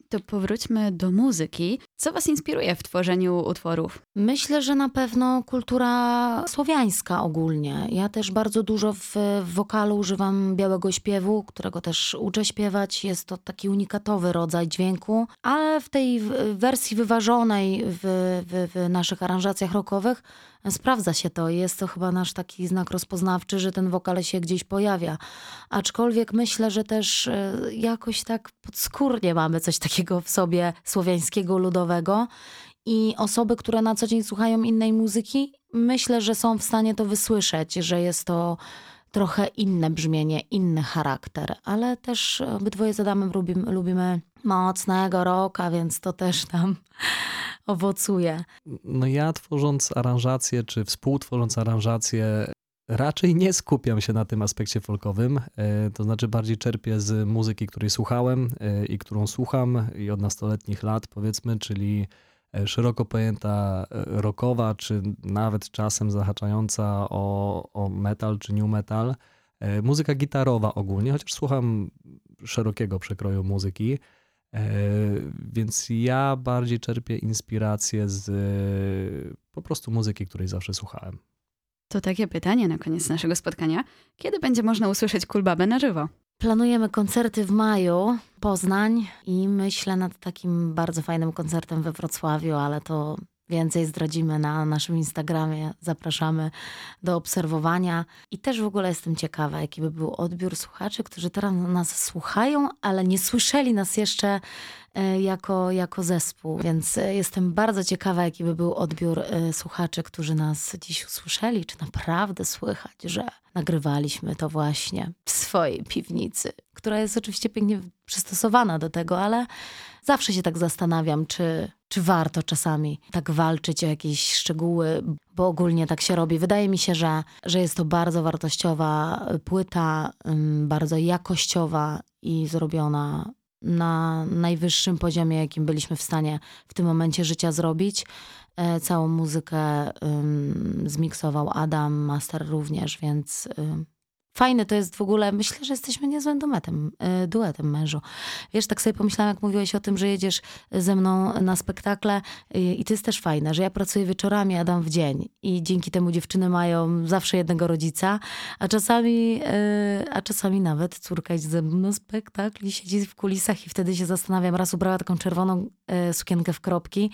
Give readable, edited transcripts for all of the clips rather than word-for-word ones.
to powróćmy do muzyki. Co was inspiruje w tworzeniu utworów? Myślę, że na pewno kultura słowiańska ogólnie. Ja też bardzo dużo w wokalu używam białego śpiewu, którego też uczę śpiewać. Jest to taki unikatowy rodzaj dźwięku, ale w tej wersji wyważonej w naszych aranżacjach rockowych sprawdza się to. Jest to chyba nasz taki znak rozpoznawczy, że ten wokal się gdzieś pojawia. Aczkolwiek myślę, że też jakoś tak podskórnie mamy coś takiego w sobie słowiańskiego, ludowego. I osoby, które na co dzień słuchają innej muzyki, myślę, że są w stanie to wysłyszeć, że jest to trochę inne brzmienie, inny charakter. Ale też obydwoje z Adamem lubimy mocnego rocka, więc to też nam owocuje. No ja tworząc aranżację, czy współtworząc aranżację, raczej nie skupiam się na tym aspekcie folkowym. To znaczy bardziej czerpię z muzyki, której słuchałem i którą słucham i od nastoletnich lat powiedzmy, czyli szeroko pojęta rockowa, czy nawet czasem zahaczająca o metal czy new metal. Muzyka gitarowa ogólnie, chociaż słucham szerokiego przekroju muzyki. Więc ja bardziej czerpię inspirację z po prostu muzyki, której zawsze słuchałem. To takie pytanie na koniec naszego spotkania. Kiedy będzie można usłyszeć Kulbabę na żywo? Planujemy koncerty w maju, Poznań i myślę nad takim bardzo fajnym koncertem we Wrocławiu, ale to więcej zdradzimy na naszym Instagramie. Zapraszamy do obserwowania. I też w ogóle jestem ciekawa, jaki by był odbiór słuchaczy, którzy teraz nas słuchają, ale nie słyszeli nas jeszcze jako zespół. Więc jestem bardzo ciekawa, jaki by był odbiór słuchaczy, którzy nas dziś usłyszeli. Czy naprawdę słychać, że nagrywaliśmy to właśnie w swojej piwnicy, która jest oczywiście pięknie przystosowana do tego, ale zawsze się tak zastanawiam, czy warto czasami tak walczyć o jakieś szczegóły, bo ogólnie tak się robi. Wydaje mi się, że jest to bardzo wartościowa płyta, bardzo jakościowa i zrobiona na najwyższym poziomie, jakim byliśmy w stanie w tym momencie życia zrobić. Całą muzykę zmiksował Adam, master również, więc fajne to jest w ogóle. Myślę, że jesteśmy niezłym duetem, mężu. Wiesz, tak sobie pomyślałam, jak mówiłeś o tym, że jedziesz ze mną na spektakle i to jest też fajne, że ja pracuję wieczorami, Adam w dzień i dzięki temu dziewczyny mają zawsze jednego rodzica, a czasami nawet córka idzie ze mną na spektakl i siedzi w kulisach i wtedy się zastanawiam. Raz ubrała taką czerwoną sukienkę w kropki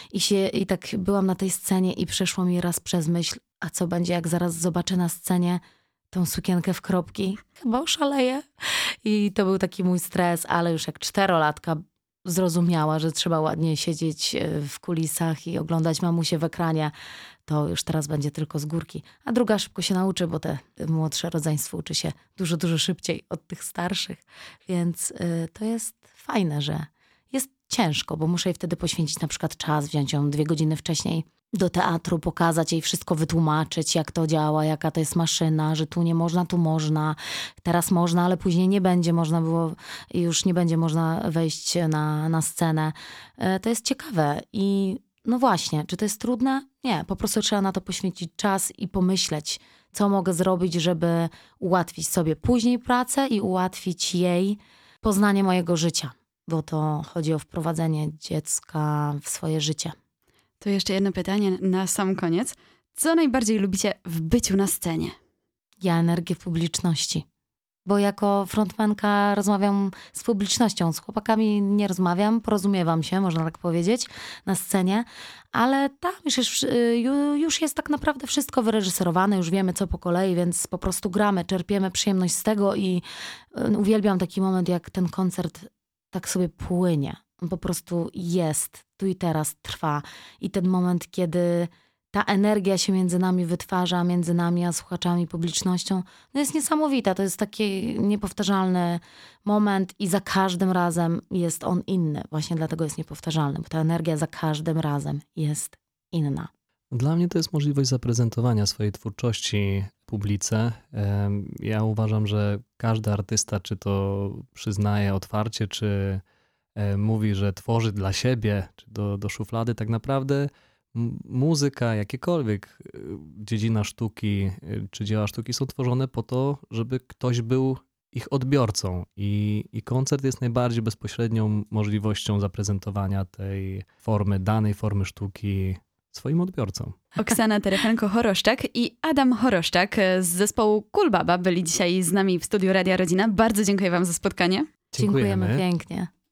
i tak byłam na tej scenie i przeszło mi raz przez myśl, a co będzie, jak zaraz zobaczę na scenie tą sukienkę w kropki. Chyba oszaleję. I to był taki mój stres, ale już jak 4-latka zrozumiała, że trzeba ładnie siedzieć w kulisach i oglądać mamusię w ekranie, to już teraz będzie tylko z górki. A druga szybko się nauczy, bo te młodsze rodzeństwo uczy się dużo, dużo szybciej od tych starszych. Więc to jest fajne, że jest ciężko, bo muszę jej wtedy poświęcić na przykład czas, wziąć ją 2 godziny wcześniej do teatru, pokazać jej wszystko, wytłumaczyć, jak to działa, jaka to jest maszyna, że tu nie można, tu można, teraz można, ale później nie będzie można było, już nie będzie można wejść na scenę. To jest ciekawe i no właśnie, czy to jest trudne? Nie, po prostu trzeba na to poświęcić czas i pomyśleć, co mogę zrobić, żeby ułatwić sobie później pracę i ułatwić jej poznanie mojego życia, bo to chodzi o wprowadzenie dziecka w swoje życie. To jeszcze jedno pytanie na sam koniec. Co najbardziej lubicie w byciu na scenie? Ja energię w publiczności. Bo jako frontmanka rozmawiam z publicznością. Z chłopakami nie rozmawiam, porozumiewam się, można tak powiedzieć, na scenie. Ale tam już jest tak naprawdę wszystko wyreżyserowane, już wiemy co po kolei, więc po prostu gramy, czerpiemy przyjemność z tego i uwielbiam taki moment, jak ten koncert tak sobie płynie. On po prostu jest, tu i teraz trwa. I ten moment, kiedy ta energia się między nami wytwarza, między nami a słuchaczami, publicznością, no jest niesamowita. To jest taki niepowtarzalny moment i za każdym razem jest on inny. Właśnie dlatego jest niepowtarzalny, bo ta energia za każdym razem jest inna. Dla mnie to jest możliwość zaprezentowania swojej twórczości publice. Ja uważam, że każdy artysta, czy to przyznaje otwarcie, czy mówi, że tworzy dla siebie, czy do szuflady, tak naprawdę muzyka, jakiekolwiek dziedzina sztuki, czy dzieła sztuki są tworzone po to, żeby ktoś był ich odbiorcą i koncert jest najbardziej bezpośrednią możliwością zaprezentowania tej formy, danej formy sztuki swoim odbiorcom. Oksana Terepenko-Choroszczak i Adam Choroszczak z zespołu Kulbaba byli dzisiaj z nami w studiu Radia Rodzina. Bardzo dziękuję wam za spotkanie. Dziękujemy pięknie.